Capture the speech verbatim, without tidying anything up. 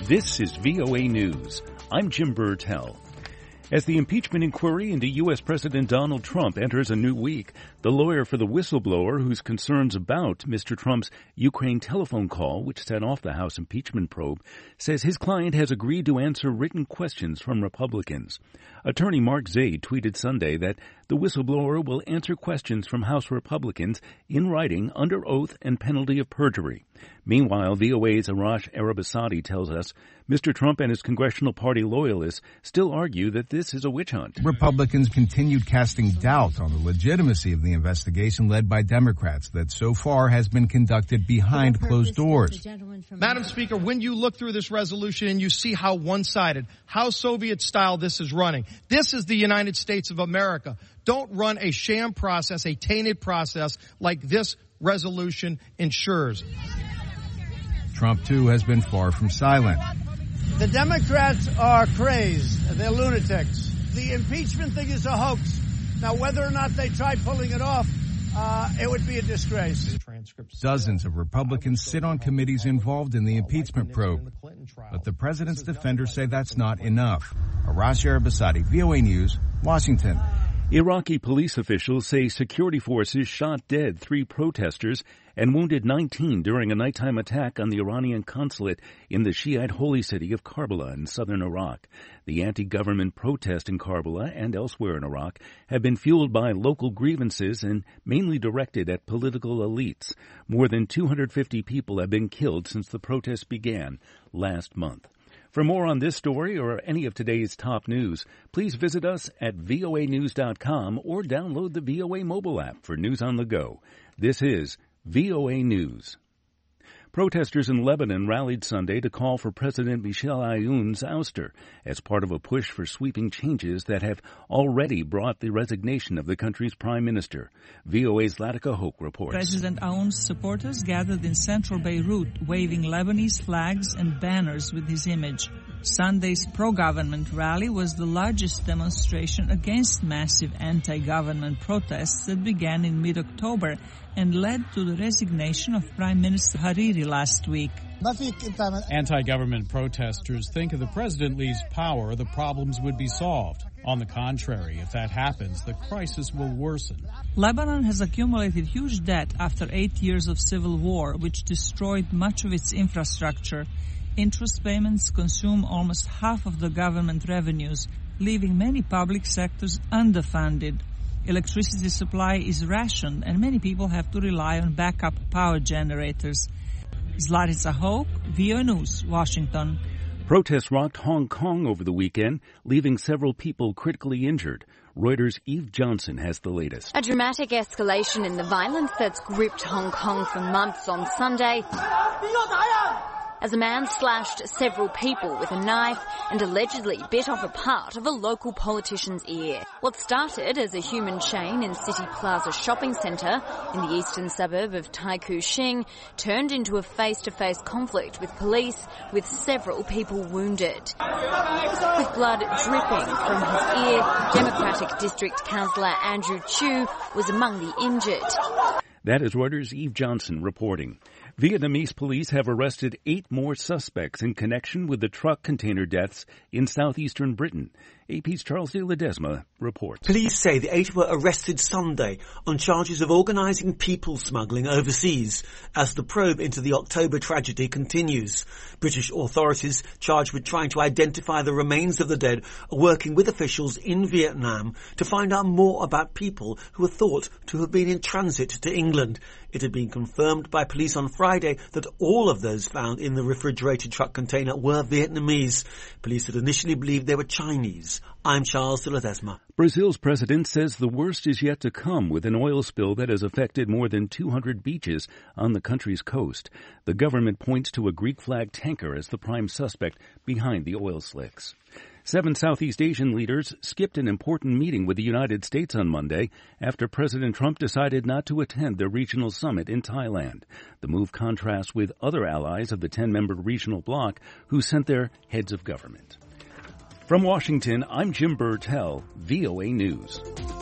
This is V O A News. I'm Jim Burtell. As the impeachment inquiry into U S. President Donald Trump enters a new week, the lawyer for the whistleblower whose concerns about Mister Trump's Ukraine telephone call, which set off the House impeachment probe, says his client has agreed to answer written questions from Republicans. Attorney Mark Zaid tweeted Sunday that the whistleblower will answer questions from House Republicans in writing under oath and penalty of perjury. Meanwhile, V O A's Arash Arabasadi tells us Mister Trump and his congressional party loyalists still argue that this is a witch hunt. Republicans continued casting doubt on the legitimacy of the investigation led by Democrats that so far has been conducted behind closed doors. Madam Speaker, when you look through this resolution and you see how one-sided, how Soviet-style this is running, this is the United States of America. Don't run a sham process, a tainted process like this resolution ensures. Trump, too, has been far from silent. The Democrats are crazed. They're lunatics. The impeachment thing is a hoax. Now, whether or not they try pulling it off, uh, it would be a disgrace. Dozens of Republicans sit on committees involved in the impeachment probe. But the president's defenders say that's not enough. Arash Arabasadi, V O A News, Washington. Iraqi police officials say security forces shot dead three protesters and wounded nineteen during a nighttime attack on the Iranian consulate in the Shiite holy city of Karbala in southern Iraq. The anti-government protest in Karbala and elsewhere in Iraq have been fueled by local grievances and mainly directed at political elites. More than two hundred fifty people have been killed since the protests began last month. For more on this story or any of today's top news, please visit us at V O A news dot com or download the V O A mobile app for news on the go. This is V O A News. Protesters in Lebanon rallied Sunday to call for President Michel Aoun's ouster as part of a push for sweeping changes that have already brought the resignation of the country's prime minister. V O A's Latika Hoke reports. President Aoun's supporters gathered in central Beirut, waving Lebanese flags and banners with his image. Sunday's pro-government rally was the largest demonstration against massive anti-government protests that began in mid-October and led to the resignation of Prime Minister Hariri last week. Anti-government protesters think if the president leaves power, the problems would be solved. On the contrary, if that happens, the crisis will worsen. Lebanon has accumulated huge debt after eight years of civil war, which destroyed much of its infrastructure. Interest payments consume almost half of the government revenues, leaving many public sectors underfunded. Electricity supply is rationed, and many people have to rely on backup power generators. Zlatica Hoke, V O A News, Washington. Protests rocked Hong Kong over the weekend, leaving several people critically injured. Reuters' Eve Johnson has the latest. A dramatic escalation in the violence that's gripped Hong Kong for months on Sunday, as a man slashed several people with a knife and allegedly bit off a part of a local politician's ear. What started as a human chain in City Plaza shopping centre in the eastern suburb of Tai Kung Shing turned into a face-to-face conflict with police, with several people wounded. With blood dripping from his ear, Democratic District Councillor Andrew Chu was among the injured. That is Reuters' Eve Johnson reporting. Vietnamese police have arrested eight more suspects in connection with the truck container deaths in southeastern Britain. A P's Charles de Ledesma reports. Police say the eight were arrested Sunday on charges of organising people smuggling overseas as the probe into the October tragedy continues. British authorities charged with trying to identify the remains of the dead are working with officials in Vietnam to find out more about people who are thought to have been in transit to England. It had been confirmed by police on Friday that all of those found in the refrigerated truck container were Vietnamese. Police had initially believed they were Chinese. I'm Charles de Ledesma. Brazil's president says the worst is yet to come with an oil spill that has affected more than two hundred beaches on the country's coast. The government points to a Greek flag tanker as the prime suspect behind the oil slicks. Seven Southeast Asian leaders skipped an important meeting with the United States on Monday after President Trump decided not to attend their regional summit in Thailand. The move contrasts with other allies of the ten-member regional bloc who sent their heads of government. From Washington, I'm Jim Burtell, V O A News.